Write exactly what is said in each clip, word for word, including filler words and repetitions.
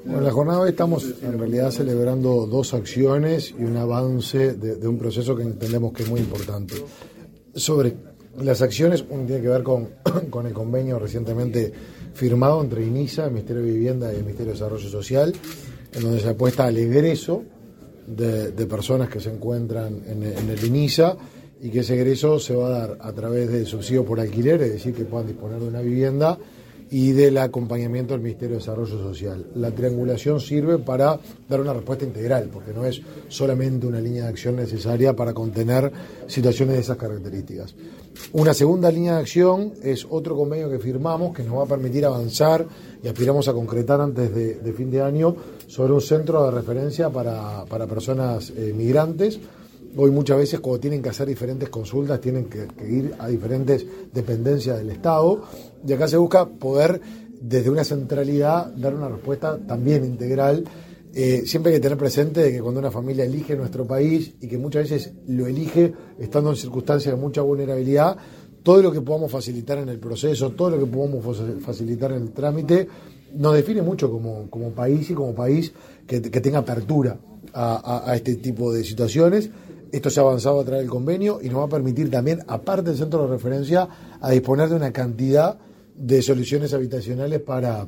Bueno, en la jornada de hoy estamos en realidad celebrando dos acciones y un avance de, de un proceso que entendemos que es muy importante. Sobre las acciones, uno tiene que ver con, con el convenio recientemente firmado entre INISA, el Ministerio de Vivienda y el Ministerio de Desarrollo Social, en donde se apuesta al egreso de, de personas que se encuentran en, en el INISA, y que ese egreso se va a dar a través del subsidio por alquiler, es decir, que puedan disponer de una vivienda, y del acompañamiento del Ministerio de Desarrollo Social. La triangulación sirve para dar una respuesta integral, porque no es solamente una línea de acción necesaria para contener situaciones de esas características. Una segunda línea de acción es otro convenio que firmamos que nos va a permitir avanzar y aspiramos a concretar antes de, de fin de año sobre un centro de referencia para, para personas eh, migrantes. Hoy muchas veces cuando tienen que hacer diferentes consultas tienen que, que ir a diferentes dependencias del Estado, y acá se busca poder desde una centralidad dar una respuesta también integral. Eh, siempre hay que tener presente de que cuando una familia elige nuestro país, y que muchas veces lo elige estando en circunstancias de mucha vulnerabilidad, todo lo que podamos facilitar en el proceso, todo lo que podamos facilitar en el trámite, nos define mucho como, como país y como país que, que tenga apertura a, a, a este tipo de situaciones. Esto se ha avanzado a través del convenio y nos va a permitir también, aparte del centro de referencia, a disponer de una cantidad de soluciones habitacionales para,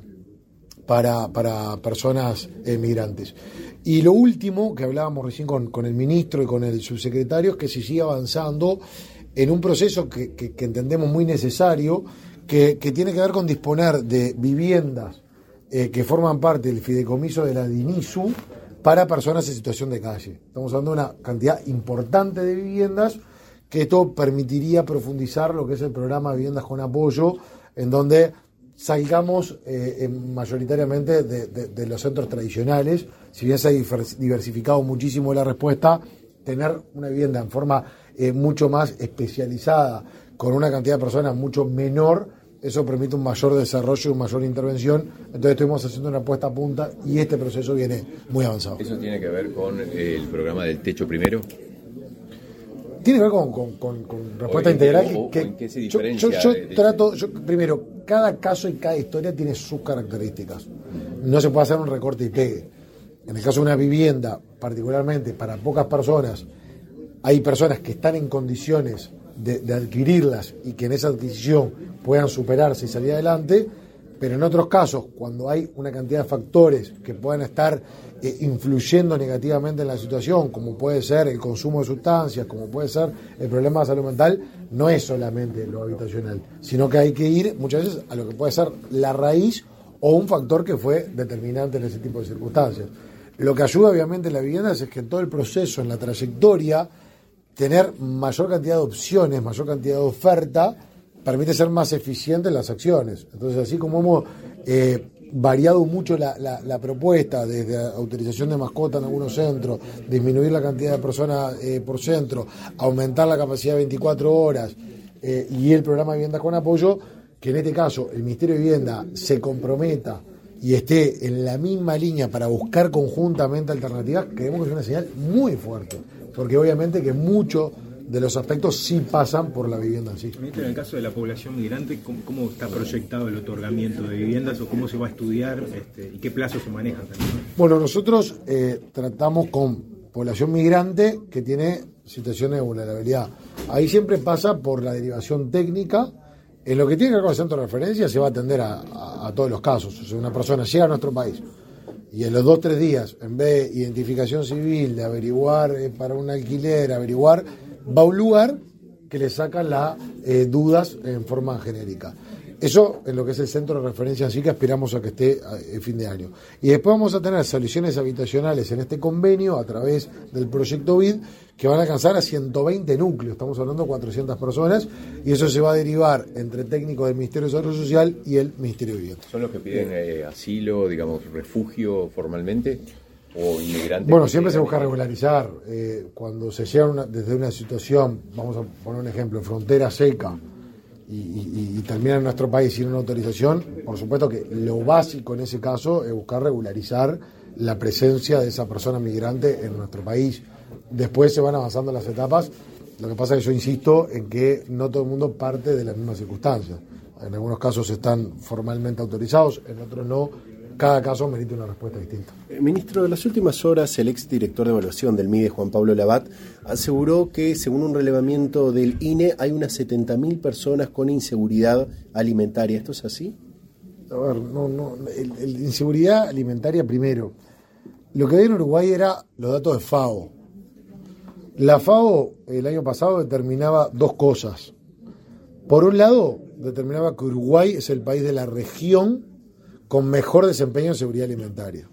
para, para personas eh, migrantes. Y lo último, que hablábamos recién con, con el ministro y con el subsecretario, es que se sigue avanzando en un proceso que, que, que entendemos muy necesario, que, que tiene que ver con disponer de viviendas eh, que forman parte del fideicomiso de la DINISU, para personas en situación de calle. Estamos hablando de una cantidad importante de viviendas, que esto permitiría profundizar lo que es el programa de Viviendas con Apoyo, en donde salgamos eh, mayoritariamente de, de, de los centros tradicionales. Si bien se ha diversificado muchísimo la respuesta, tener una vivienda en forma eh, mucho más especializada, con una cantidad de personas mucho menor, eso permite un mayor desarrollo y una mayor intervención. Entonces estuvimos haciendo una puesta a punta y este proceso viene muy avanzado. ¿Eso tiene que ver con el programa del Techo Primero? Tiene que ver con, con, con, con respuesta o integral. O, que, o ¿En qué se diferencia? Yo, yo, yo de, de trato, yo, primero, cada caso y cada historia tiene sus características. No se puede hacer un recorte y pegue. En el caso de una vivienda, particularmente para pocas personas, hay personas que están en condiciones De, de adquirirlas y que en esa adquisición puedan superarse y salir adelante, pero en otros casos, cuando hay una cantidad de factores que puedan estar eh, influyendo negativamente en la situación, como puede ser el consumo de sustancias, como puede ser el problema de salud mental, no es solamente lo habitacional, sino que hay que ir muchas veces a lo que puede ser la raíz o un factor que fue determinante en ese tipo de circunstancias. Lo que ayuda obviamente en la vivienda es que en todo el proceso, en la trayectoria, tener mayor cantidad de opciones, mayor cantidad de oferta, permite ser más eficiente en las acciones. Entonces, así como hemos eh, variado mucho la, la, la propuesta, desde autorización de mascota en algunos centros, disminuir la cantidad de personas eh, por centro, aumentar la capacidad de veinticuatro horas, eh, y el programa de Viviendas con Apoyo, que en este caso el Ministerio de Vivienda se comprometa y esté en la misma línea para buscar conjuntamente alternativas, creemos que es una señal muy fuerte, porque obviamente que muchos de los aspectos sí pasan por la vivienda en sí. En el caso de la población migrante, ¿cómo, cómo está proyectado el otorgamiento de viviendas o cómo se va a estudiar este, y qué plazos se manejan también? Bueno, nosotros eh, tratamos con población migrante que tiene situaciones de vulnerabilidad. Ahí siempre pasa por la derivación técnica. En lo que tiene que ver con el centro de referencia se va a atender a, a, a todos los casos. O sea, una persona llega a nuestro país y en los dos o tres días, en vez de identificación civil, de averiguar eh, para un alquiler, averiguar, va a un lugar que le saca las eh, dudas en forma genérica. Eso en lo que es el centro de referencia, así que aspiramos a que esté a fin de año. Y después vamos a tener soluciones habitacionales en este convenio a través del proyecto B I D, que van a alcanzar a ciento veinte núcleos, estamos hablando de cuatrocientas personas, y eso se va a derivar entre técnicos del Ministerio de Desarrollo Social y el Ministerio de Vivienda. ¿Son los que piden eh, asilo, digamos, refugio formalmente? ¿O inmigrantes? Bueno, siempre se busca regularizar. Eh, cuando se llega una, desde una situación, vamos a poner un ejemplo, en frontera seca, y, y, y termina en nuestro país sin una autorización, por supuesto que lo básico en ese caso es buscar regularizar la presencia de esa persona migrante en nuestro país. Después se van avanzando las etapas. Lo que pasa es que yo insisto en que no todo el mundo parte de las mismas circunstancias. En algunos casos están formalmente autorizados, en otros no, cada caso merita una respuesta distinta. Eh, ministro, en las últimas horas el exdirector de evaluación del M I D E, Juan Pablo Labat, aseguró que según un relevamiento del I N E hay unas setenta mil personas con inseguridad alimentaria. ¿Esto es así? A ver, no, no, el, el inseguridad alimentaria primero. Lo que había en Uruguay era los datos de FAO. La FAO el año pasado determinaba dos cosas. Por un lado, determinaba que Uruguay es el país de la región con mejor desempeño en seguridad alimentaria.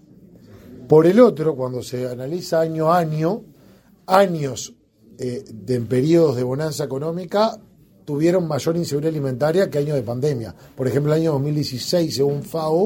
Por el otro, cuando se analiza año a año, años eh, de, en periodos de bonanza económica tuvieron mayor inseguridad alimentaria que años de pandemia. Por ejemplo, el año dos mil dieciséis, según FAO,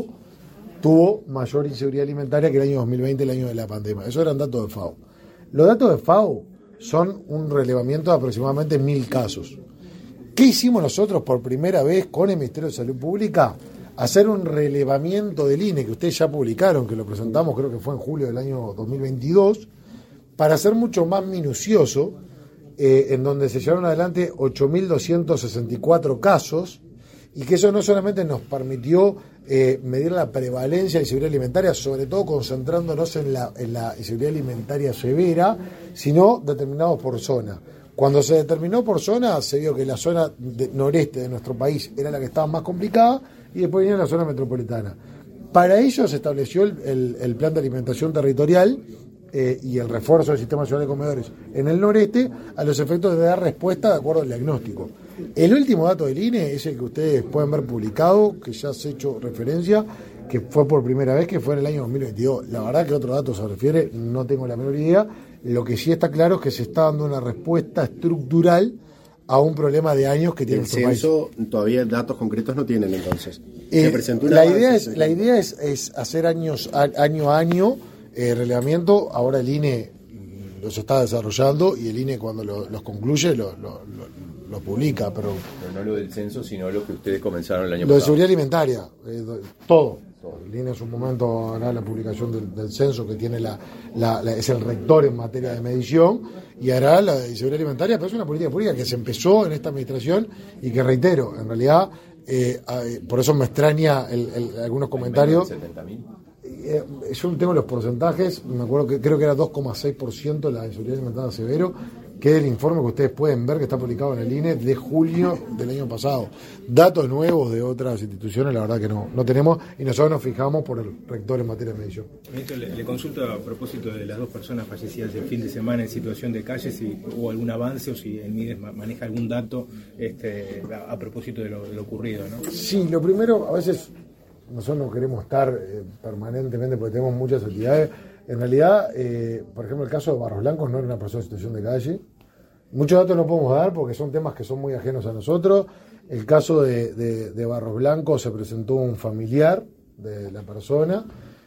tuvo mayor inseguridad alimentaria que el año dos mil veinte, el año de la pandemia. Esos eran datos de FAO. Los datos de FAO son un relevamiento de aproximadamente mil casos. ¿Qué hicimos nosotros por primera vez con el Ministerio de Salud Pública? Hacer un relevamiento del I N E, que ustedes ya publicaron, que lo presentamos, creo que fue en julio del año dos mil veintidós, para ser mucho más minucioso, eh, en donde se llevaron adelante ocho mil doscientos sesenta y cuatro casos, y que eso no solamente nos permitió eh, medir la prevalencia de inseguridad alimentaria, sobre todo concentrándonos en la, en la inseguridad alimentaria severa, sino determinados por zona. Cuando se determinó por zona, se vio que la zona de, noreste de nuestro país era la que estaba más complicada, y después venía la zona metropolitana. Para ello se estableció el, el, el plan de alimentación territorial eh, y el refuerzo del Sistema Nacional de Comedores en el noreste, a los efectos de dar respuesta de acuerdo al diagnóstico. El último dato del I N E es el que ustedes pueden ver publicado, que ya se ha hecho referencia, que fue por primera vez, que fue en el año dos mil veintidós. La verdad que otro dato se refiere, no tengo la menor idea. Lo que sí está claro es que se está dando una respuesta estructural a un problema de años que tiene nuestro país. El censo todavía datos concretos no tienen, entonces. Eh, se presentó una la base, idea es se... la idea es, es hacer años a, año a año eh, relevamiento. Ahora el I N E los está desarrollando y el I N E cuando lo, los concluye lo, lo, lo, lo publica, pero, pero no lo del censo, sino lo que ustedes comenzaron el año lo pasado. de seguridad alimentaria, eh, todo. El I N E en su momento hará la publicación del, del censo, que tiene la, la, la es el rector en materia de medición, y hará la de seguridad alimentaria, pero es una política pública que se empezó en esta administración y que, reitero, en realidad, eh, eh, por eso me extraña el, el, algunos comentarios. setenta mil. Eh, yo tengo los porcentajes, me acuerdo que creo que era dos coma seis por ciento la inseguridad alimentaria severo, que es el informe que ustedes pueden ver que está publicado en el I N E de julio del año pasado. Datos nuevos de otras instituciones, la verdad que no, no tenemos, y nosotros nos fijamos por el rector en materia de medición. Le, le consulto a propósito de las dos personas fallecidas el fin de semana en situación de calle, si hubo algún avance o si el M I D E maneja algún dato este, a, a propósito de lo, de lo ocurrido, ¿no? Sí, lo primero, a veces nosotros no queremos estar eh, permanentemente porque tenemos muchas actividades. En realidad, eh, por ejemplo, el caso de Barros Blancos no era una persona en situación de calle. Muchos datos no podemos dar porque son temas que son muy ajenos a nosotros. El caso de, de, de Barros Blancos, se presentó un familiar de la persona.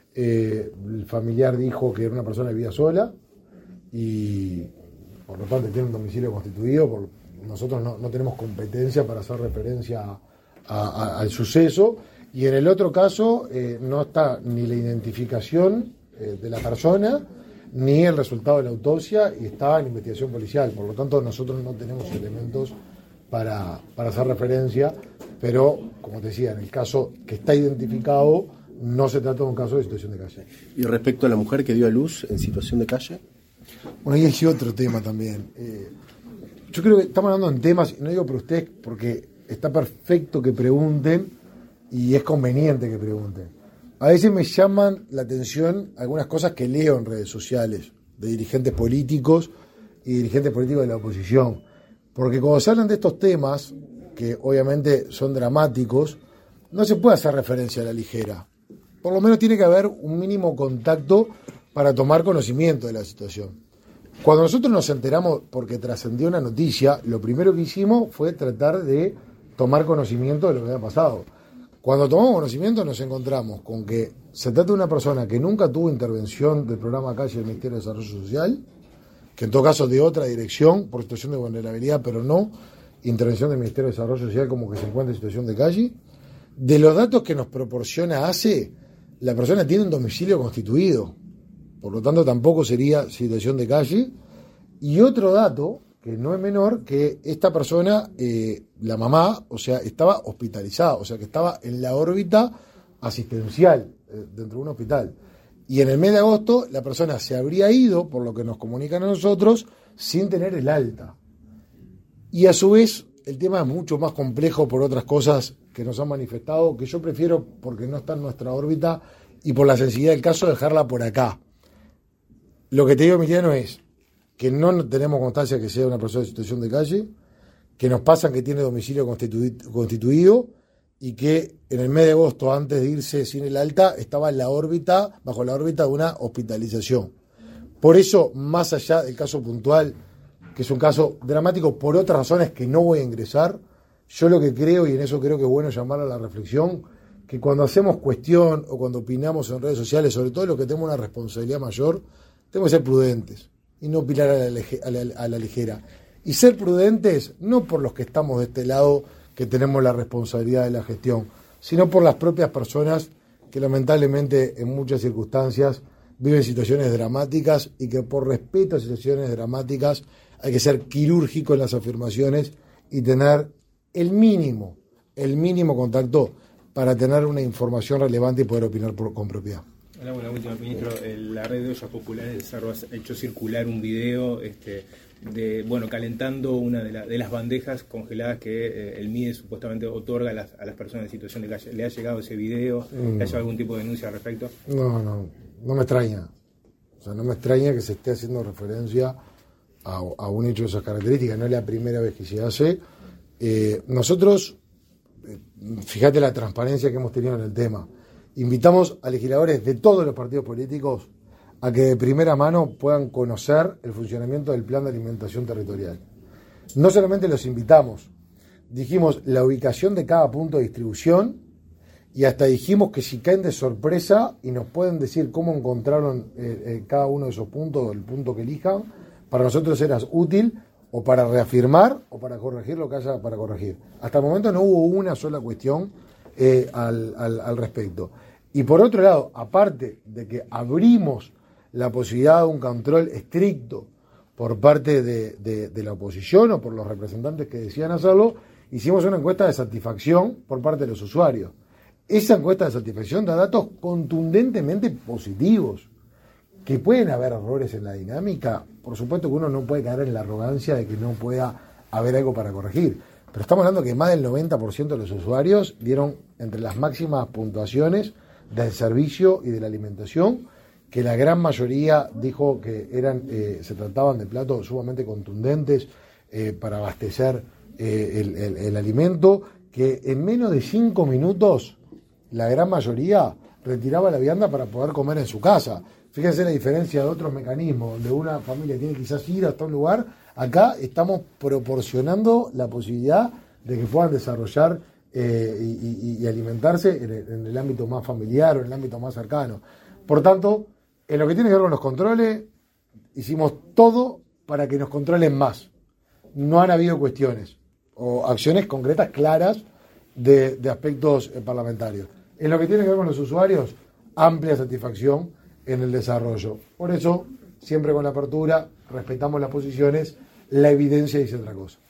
Eh, el familiar dijo que era una persona que vivía sola y por lo tanto tiene un domicilio constituido. Por, nosotros no, no tenemos competencia para hacer referencia a, a, al suceso. Y en el otro caso eh, no está ni la identificación eh, de la persona ni el resultado de la autopsia y está en investigación policial. Por lo tanto, nosotros no tenemos elementos para, para hacer referencia, pero, como te decía, en el caso que está identificado, no se trata de un caso de situación de calle. ¿Y respecto a la mujer que dio a luz en situación de calle? Bueno, ahí hay otro tema también. Eh, yo creo que estamos hablando en temas, y no digo por ustedes, porque está perfecto que pregunten y es conveniente que pregunten. A veces me llaman la atención algunas cosas que leo en redes sociales de dirigentes políticos y dirigentes políticos de la oposición. Porque cuando se hablan de estos temas, que obviamente son dramáticos, no se puede hacer referencia a la ligera. Por lo menos tiene que haber un mínimo contacto para tomar conocimiento de la situación. Cuando nosotros nos enteramos, porque trascendió una noticia, lo primero que hicimos fue tratar de tomar conocimiento de lo que había pasado. Cuando tomamos conocimiento nos encontramos con que se trata de una persona que nunca tuvo intervención del programa Calle del Ministerio de Desarrollo Social, que en todo caso de otra dirección, por situación de vulnerabilidad, pero no intervención del Ministerio de Desarrollo Social como que se encuentra en situación de calle. De los datos que nos proporciona A C E, la persona tiene un domicilio constituido, por lo tanto tampoco sería situación de calle. Y otro dato, que no es menor, que esta persona, eh, la mamá, o sea, estaba hospitalizada, o sea, que estaba en la órbita asistencial. eh, dentro de un hospital. Y en el mes de agosto la persona se habría ido, por lo que nos comunican a nosotros, sin tener el alta. Y a su vez el tema es mucho más complejo por otras cosas que nos han manifestado, que yo prefiero, porque no está en nuestra órbita, y por la sencillez del caso, dejarla por acá. Lo que te digo, Emiliano, es que no tenemos constancia que sea una persona en situación de calle, que nos pasan que tiene domicilio constitu- constituido, y que en el mes de agosto, antes de irse sin el alta, estaba en la órbita, bajo la órbita de una hospitalización. Por eso, más allá del caso puntual, que es un caso dramático por otras razones que no voy a ingresar, yo lo que creo, y en eso creo que es bueno llamar a la reflexión, que cuando hacemos cuestión o cuando opinamos en redes sociales, sobre todo los que tenemos una responsabilidad mayor, tenemos que ser prudentes y no opinar a la, a la, a la ligera. Y ser prudentes no por los que estamos de este lado, que tenemos la responsabilidad de la gestión, sino por las propias personas que lamentablemente en muchas circunstancias viven situaciones dramáticas y que por respeto a situaciones dramáticas hay que ser quirúrgico en las afirmaciones y tener el mínimo, el mínimo contacto para tener una información relevante y poder opinar por, con propiedad. Hola, bueno, última, ministro. La red de ollas populares de Cerro ha hecho circular un video este, de, bueno, calentando una de, la, de las bandejas congeladas que eh, el M I D E supuestamente otorga a las, a las personas en situación de calle. ¿Le ha llegado ese video? Mm. ¿Le ha llegado algún tipo de denuncia al respecto? No, no, no me extraña. O sea, no me extraña que se esté haciendo referencia a, a un hecho de esas características. No es la primera vez que se hace. Eh, nosotros, eh, fíjate la transparencia que hemos tenido en el tema. Invitamos a legisladores de todos los partidos políticos a que de primera mano puedan conocer el funcionamiento del plan de alimentación territorial. No solamente los invitamos, dijimos la ubicación de cada punto de distribución y hasta dijimos que si caen de sorpresa y nos pueden decir cómo encontraron eh, eh, cada uno de esos puntos, el punto que elijan, para nosotros era útil o para reafirmar o para corregir lo que haya para corregir. Hasta el momento no hubo una sola cuestión eh, al, al, al respecto. Y por otro lado, aparte de que abrimos la posibilidad de un control estricto por parte de, de, de la oposición o por los representantes que decían hacerlo, hicimos una encuesta de satisfacción por parte de los usuarios. Esa encuesta de satisfacción da datos contundentemente positivos. Que pueden haber errores en la dinámica, por supuesto que uno no puede caer en la arrogancia de que no pueda haber algo para corregir, pero estamos hablando que más del noventa por ciento de los usuarios dieron entre las máximas puntuaciones del servicio y de la alimentación, que la gran mayoría dijo que eran eh, se trataban de platos sumamente contundentes eh, para abastecer eh, el, el, el alimento, que en menos de cinco minutos la gran mayoría retiraba la vianda para poder comer en su casa. Fíjense la diferencia de otros mecanismos, donde una familia tiene quizás ir hasta un lugar, acá estamos proporcionando la posibilidad de que puedan desarrollar eh, y, y, y alimentarse en el, en el ámbito más familiar o en el ámbito más cercano. Por tanto, en lo que tiene que ver con los controles, hicimos todo para que nos controlen más. No han habido cuestiones o acciones concretas claras de, de aspectos eh, parlamentarios. En lo que tiene que ver con los usuarios, amplia satisfacción en el desarrollo. Por eso, siempre con la apertura, respetamos las posiciones, la evidencia dice otra cosa.